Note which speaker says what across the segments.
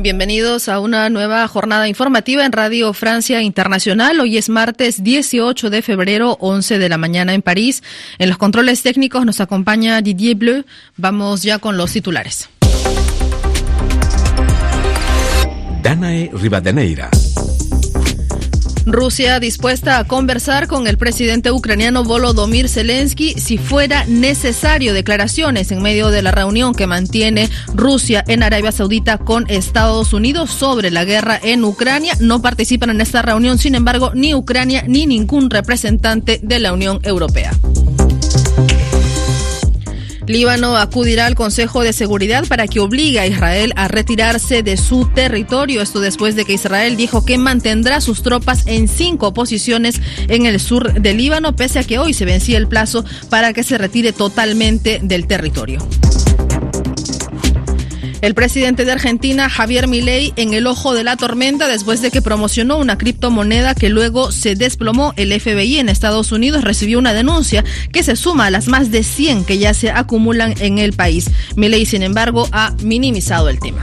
Speaker 1: Bienvenidos a una nueva jornada informativa en Radio Francia Internacional. Hoy es martes 18 de febrero, 11 de la mañana en París. En los controles técnicos nos acompaña Didier Bleu. Vamos ya con los titulares.
Speaker 2: Danae Rivadeneira.
Speaker 1: Rusia dispuesta a conversar con el presidente ucraniano Volodymyr Zelensky si fuera necesario. Declaraciones en medio de la reunión que mantiene Rusia en Arabia Saudita con Estados Unidos sobre la guerra en Ucrania. No participan en esta reunión, sin embargo, ni Ucrania ni ningún representante de la Unión Europea. Líbano acudirá al Consejo de Seguridad para que obligue a Israel a retirarse de su territorio. Esto después de que Israel dijo que mantendrá sus tropas en 5 posiciones en el sur del Líbano, pese a que hoy se vencía el plazo para que se retire totalmente del territorio. El presidente de Argentina, Javier Milei, en el ojo de la tormenta después de que promocionó una criptomoneda que luego se desplomó. El FBI en Estados Unidos recibió una denuncia que se suma a las más de 100 que ya se acumulan en el país. Milei, sin embargo, ha minimizado el tema.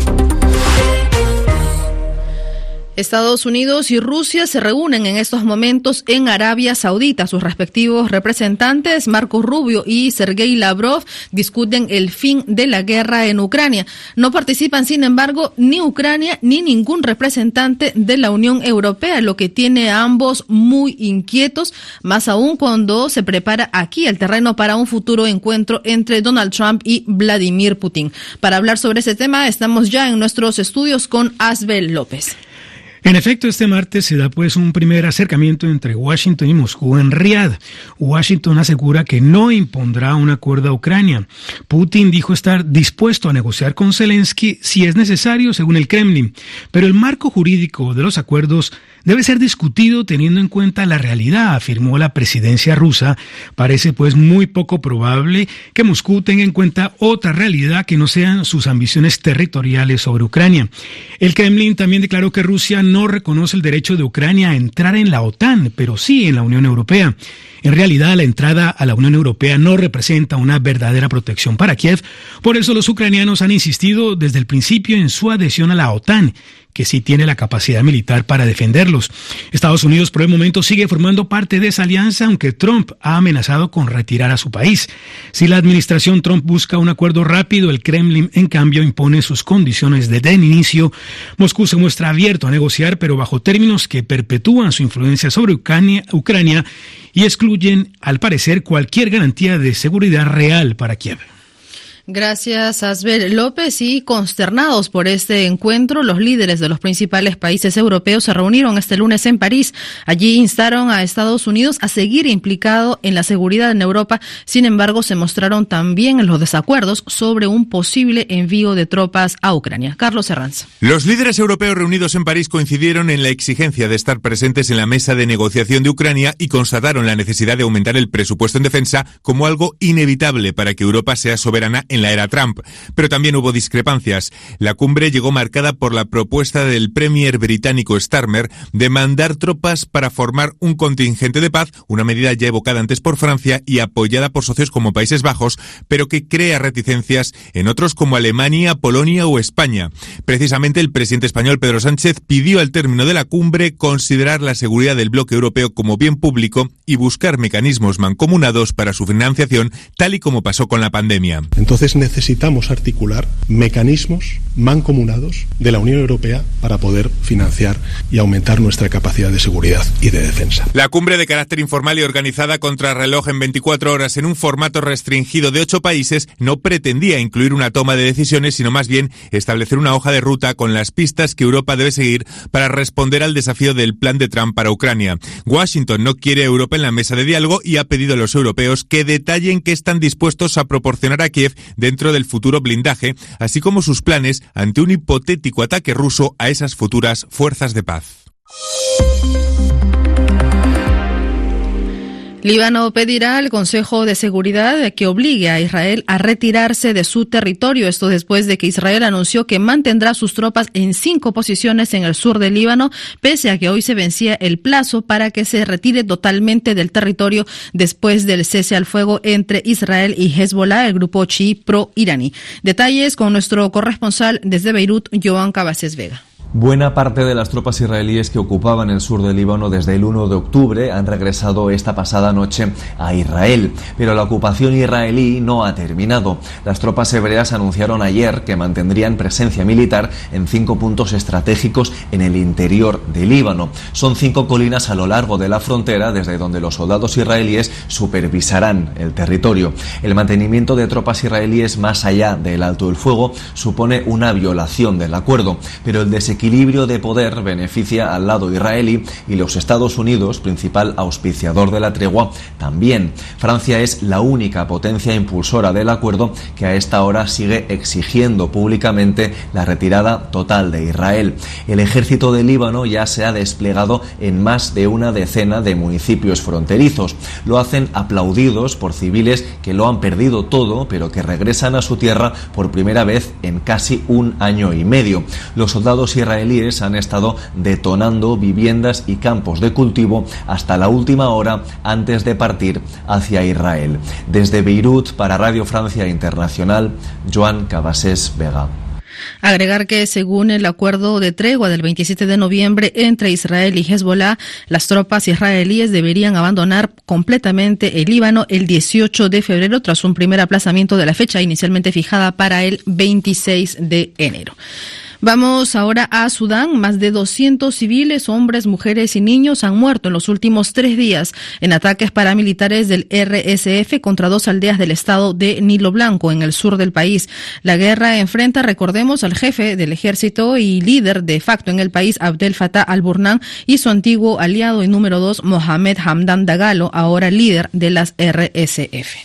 Speaker 1: Estados Unidos y Rusia se reúnen en estos momentos en Arabia Saudita. Sus respectivos representantes, Marco Rubio y Sergei Lavrov, discuten el fin de la guerra en Ucrania. No participan, sin embargo, ni Ucrania ni ningún representante de la Unión Europea, lo que tiene a ambos muy inquietos, más aún cuando se prepara aquí el terreno para un futuro encuentro entre Donald Trump y Vladimir Putin. Para hablar sobre ese tema, estamos ya en nuestros estudios con Asbel López.
Speaker 3: En efecto, este martes se da un primer acercamiento entre Washington y Moscú en Riad. Washington asegura que no impondrá un acuerdo a Ucrania. Putin dijo estar dispuesto a negociar con Zelensky si es necesario, según el Kremlin. Pero el marco jurídico de los acuerdos debe ser discutido teniendo en cuenta la realidad, afirmó la presidencia rusa. Parece muy poco probable que Moscú tenga en cuenta otra realidad que no sean sus ambiciones territoriales sobre Ucrania. El Kremlin también declaró que Rusia no reconoce el derecho de Ucrania a entrar en la OTAN, pero sí en la Unión Europea. En realidad, la entrada a la Unión Europea no representa una verdadera protección para Kiev. Por eso los ucranianos han insistido desde el principio en su adhesión a la OTAN, que sí tiene la capacidad militar para defenderlos. Estados Unidos por el momento sigue formando parte de esa alianza, aunque Trump ha amenazado con retirar a su país. Si la administración Trump busca un acuerdo rápido, el Kremlin en cambio impone sus condiciones desde el inicio. Moscú se muestra abierto a negociar, pero bajo términos que perpetúan su influencia sobre Ucrania y excluyen, al parecer, cualquier garantía de seguridad real para Kiev.
Speaker 1: Gracias, Asbel López. Y consternados por este encuentro, los líderes de los principales países europeos se reunieron este lunes en París. Allí instaron a Estados Unidos a seguir implicado en la seguridad en Europa. Sin embargo, se mostraron también los desacuerdos sobre un posible envío de tropas a Ucrania. Carlos Herranz.
Speaker 4: Los líderes europeos reunidos en París coincidieron en la exigencia de estar presentes en la mesa de negociación de Ucrania y constataron la necesidad de aumentar el presupuesto en defensa como algo inevitable para que Europa sea soberana en la era Trump. Pero también hubo discrepancias. La cumbre llegó marcada por la propuesta del premier británico Starmer de mandar tropas para formar un contingente de paz, una medida ya evocada antes por Francia y apoyada por socios como Países Bajos, pero que crea reticencias en otros como Alemania, Polonia o España. Precisamente el presidente español Pedro Sánchez pidió al término de la cumbre considerar la seguridad del bloque europeo como bien público y buscar mecanismos mancomunados para su financiación, tal y como pasó con la pandemia.
Speaker 5: Entonces necesitamos articular mecanismos mancomunados de la Unión Europea para poder financiar y aumentar nuestra capacidad de seguridad y de defensa.
Speaker 4: La cumbre de carácter informal y organizada contrarreloj en 24 horas en un formato restringido de 8 países no pretendía incluir una toma de decisiones, sino más bien establecer una hoja de ruta con las pistas que Europa debe seguir para responder al desafío del plan de Trump para Ucrania. Washington no quiere a Europa en la mesa de diálogo y ha pedido a los europeos que detallen qué están dispuestos a proporcionar a Kiev dentro del futuro blindaje, así como sus planes ante un hipotético ataque ruso a esas futuras fuerzas de paz.
Speaker 1: Líbano pedirá al Consejo de Seguridad que obligue a Israel a retirarse de su territorio. Esto después de que Israel anunció que mantendrá sus tropas en 5 posiciones en el sur del Líbano, pese a que hoy se vencía el plazo para que se retire totalmente del territorio después del cese al fuego entre Israel y Hezbollah, el grupo chií pro-iraní. Detalles con nuestro corresponsal desde Beirut, Joan Cabasés Vega.
Speaker 6: Buena parte de las tropas israelíes que ocupaban el sur del Líbano desde el 1 de octubre han regresado esta pasada noche a Israel, pero la ocupación israelí no ha terminado. Las tropas hebreas anunciaron ayer que mantendrían presencia militar en 5 puntos estratégicos en el interior del Líbano. Son 5 colinas a lo largo de la frontera desde donde los soldados israelíes supervisarán el territorio. El mantenimiento de tropas israelíes más allá del alto el fuego supone una violación del acuerdo, pero el desequilibrio de poder beneficia al lado israelí y los Estados Unidos, principal auspiciador de la tregua, también. Francia es la única potencia impulsora del acuerdo que a esta hora sigue exigiendo públicamente la retirada total de Israel. El ejército del Líbano ya se ha desplegado en más de una decena de municipios fronterizos. Lo hacen aplaudidos por civiles que lo han perdido todo, pero que regresan a su tierra por primera vez en casi un año y medio. Los soldados israelíes han estado detonando viviendas y campos de cultivo hasta la última hora antes de partir hacia Israel. Desde Beirut, para Radio Francia Internacional, Joan Cabasés Vega.
Speaker 1: Agregar que según el acuerdo de tregua del 27 de noviembre entre Israel y Hezbollah, las tropas israelíes deberían abandonar completamente el Líbano el 18 de febrero tras un primer aplazamiento de la fecha inicialmente fijada para el 26 de enero. Vamos ahora a Sudán. Más de 200 civiles, hombres, mujeres y niños han muerto en los últimos 3 días en ataques paramilitares del RSF contra 2 aldeas del estado de Nilo Blanco, en el sur del país. La guerra enfrenta, recordemos, al jefe del ejército y líder de facto en el país, Abdel Fattah al-Burhan, y su antiguo aliado y número 2, Mohamed Hamdan Dagalo, ahora líder de las RSF.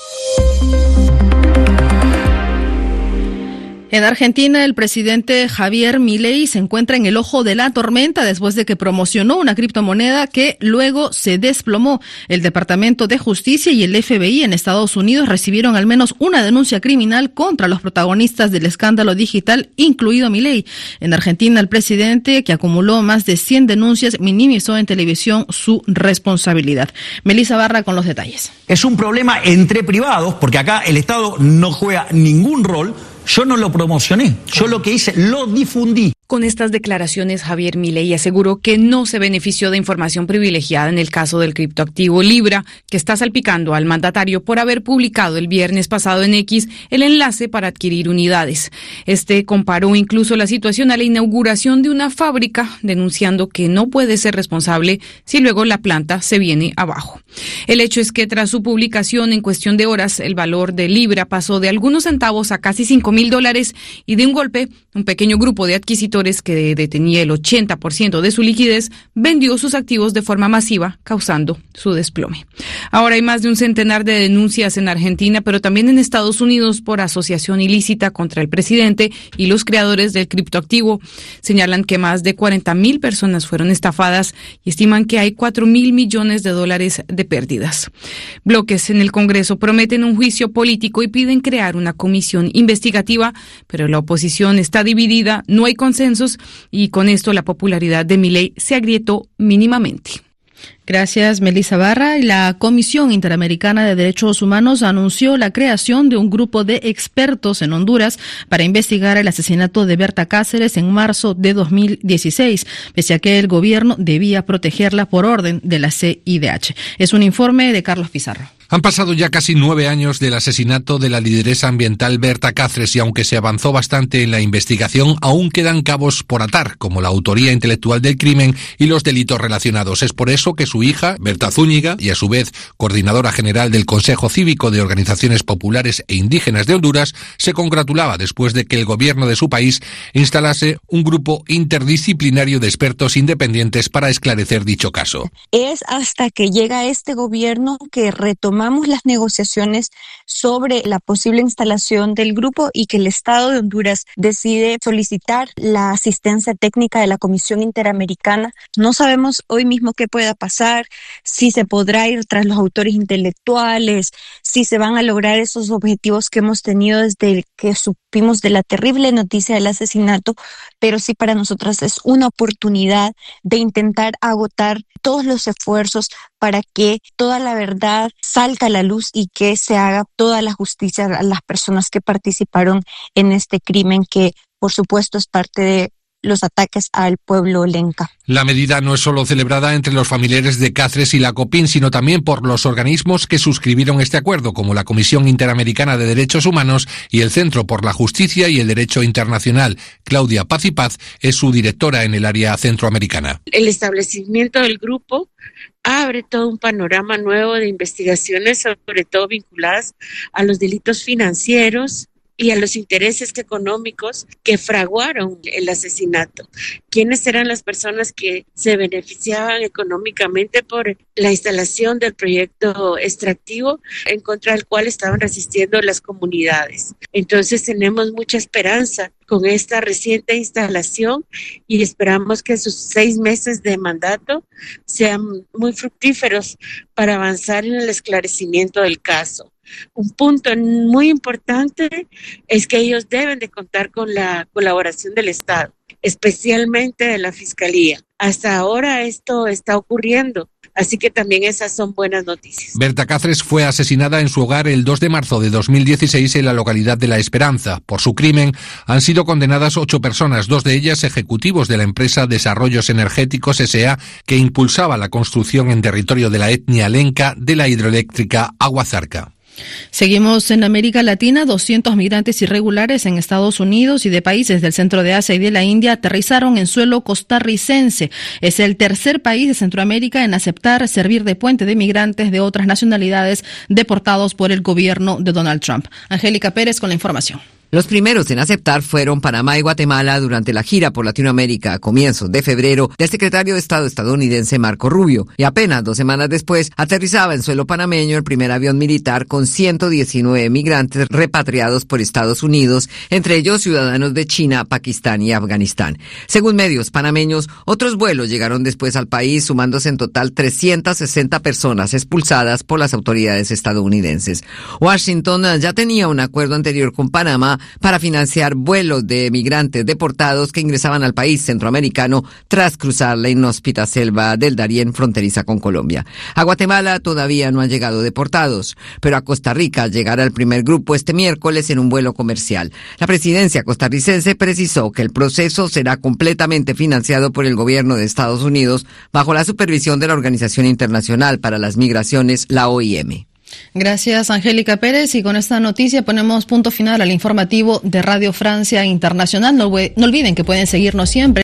Speaker 1: En Argentina, el presidente Javier Milei se encuentra en el ojo de la tormenta después de que promocionó una criptomoneda que luego se desplomó. El Departamento de Justicia y el FBI en Estados Unidos recibieron al menos una denuncia criminal contra los protagonistas del escándalo digital, incluido Milei. En Argentina, el presidente, que acumuló más de 100 denuncias, minimizó en televisión su responsabilidad. Melissa Barra con los detalles.
Speaker 7: Es un problema entre privados, porque acá el Estado no juega ningún rol. Yo no lo promocioné, yo lo que hice, lo difundí.
Speaker 8: Con estas declaraciones, Javier Milei aseguró que no se benefició de información privilegiada en el caso del criptoactivo Libra, que está salpicando al mandatario por haber publicado el viernes pasado en X el enlace para adquirir unidades. Este comparó incluso la situación a la inauguración de una fábrica, denunciando que no puede ser responsable si luego la planta se viene abajo. El hecho es que tras su publicación, en cuestión de horas, el valor de Libra pasó de algunos centavos a casi $5,000 y de un golpe, un pequeño grupo de adquisitores que detenía el 80% de su liquidez vendió sus activos de forma masiva, causando su desplome. Ahora hay más de un centenar de denuncias en Argentina, pero también en Estados Unidos por asociación ilícita contra el presidente y los creadores del criptoactivo. Señalan que más de 40.000 personas fueron estafadas y estiman que hay $4.000 millones de pérdidas. Bloques en el Congreso prometen un juicio político y piden crear una comisión investigativa, pero la oposición está dividida, no hay consensos y con esto la popularidad de Milei se agrietó mínimamente.
Speaker 1: Gracias, Melissa Barra. La Comisión Interamericana de Derechos Humanos anunció la creación de un grupo de expertos en Honduras para investigar el asesinato de Berta Cáceres en marzo de 2016, pese a que el gobierno debía protegerla por orden de la CIDH. Es un informe de Carlos Pizarro.
Speaker 9: Han pasado ya casi 9 años del asesinato de la lideresa ambiental Berta Cáceres y aunque se avanzó bastante en la investigación, aún quedan cabos por atar, como la autoría intelectual del crimen y los delitos relacionados. Es por eso que su hija, Berta Zúñiga, y a su vez coordinadora general del Consejo Cívico de Organizaciones Populares e Indígenas de Honduras, se congratulaba después de que el gobierno de su país instalase un grupo interdisciplinario de expertos independientes para esclarecer dicho caso.
Speaker 10: Es hasta que llega este gobierno que retomamos las negociaciones sobre la posible instalación del grupo y que el Estado de Honduras decide solicitar la asistencia técnica de la Comisión Interamericana. No sabemos hoy mismo qué pueda pasar. avanzar, si se podrá ir tras los autores intelectuales, si se van a lograr esos objetivos que hemos tenido desde que supimos de la terrible noticia del asesinato, pero sí para nosotras es una oportunidad de intentar agotar todos los esfuerzos para que toda la verdad salga a la luz y que se haga toda la justicia a las personas que participaron en este crimen que, por supuesto, es parte de los ataques al pueblo lenca.
Speaker 9: La medida no es solo celebrada entre los familiares de Cáceres y la COPINH, sino también por los organismos que suscribieron este acuerdo, como la Comisión Interamericana de Derechos Humanos y el Centro por la Justicia y el Derecho Internacional. Claudia Paz y Paz es su directora en el área centroamericana.
Speaker 11: El establecimiento del grupo abre todo un panorama nuevo de investigaciones, sobre todo vinculadas a los delitos financieros y a los intereses económicos que fraguaron el asesinato. ¿Quiénes eran las personas que se beneficiaban económicamente por la instalación del proyecto extractivo en contra del cual estaban resistiendo las comunidades? Entonces tenemos mucha esperanza con esta reciente instalación y esperamos que sus 6 meses de mandato sean muy fructíferos para avanzar en el esclarecimiento del caso. Un punto muy importante es que ellos deben de contar con la colaboración del Estado, especialmente de la Fiscalía. Hasta ahora esto está ocurriendo, así que también esas son buenas noticias.
Speaker 9: Berta Cáceres fue asesinada en su hogar el 2 de marzo de 2016 en la localidad de La Esperanza. Por su crimen han sido condenadas 8 personas, 2 de ellas ejecutivos de la empresa Desarrollos Energéticos S.A., que impulsaba la construcción en territorio de la etnia lenca de la hidroeléctrica Aguazarca.
Speaker 1: Seguimos en América Latina. 200 migrantes irregulares en Estados Unidos y de países del centro de Asia y de la India aterrizaron en suelo costarricense. Es el tercer país de Centroamérica en aceptar servir de puente de migrantes de otras nacionalidades deportados por el gobierno de Donald Trump. Angélica Pérez con la información.
Speaker 12: Los primeros en aceptar fueron Panamá y Guatemala durante la gira por Latinoamérica a comienzos de febrero del secretario de Estado estadounidense Marco Rubio. Y apenas 2 semanas después aterrizaba en suelo panameño el primer avión militar con 119 migrantes repatriados por Estados Unidos, entre ellos ciudadanos de China, Pakistán y Afganistán. Según medios panameños, otros vuelos llegaron después al país, sumándose en total 360 personas expulsadas por las autoridades estadounidenses. Washington ya tenía un acuerdo anterior con Panamá para financiar vuelos de migrantes deportados que ingresaban al país centroamericano tras cruzar la inhóspita selva del Darién fronteriza con Colombia. A Guatemala todavía no han llegado deportados, pero a Costa Rica llegará el primer grupo este miércoles en un vuelo comercial. La presidencia costarricense precisó que el proceso será completamente financiado por el gobierno de Estados Unidos bajo la supervisión de la Organización Internacional para las Migraciones, la OIM.
Speaker 1: Gracias, Angélica Pérez. Y con esta noticia ponemos punto final al informativo de Radio Francia Internacional. No olviden que pueden seguirnos siempre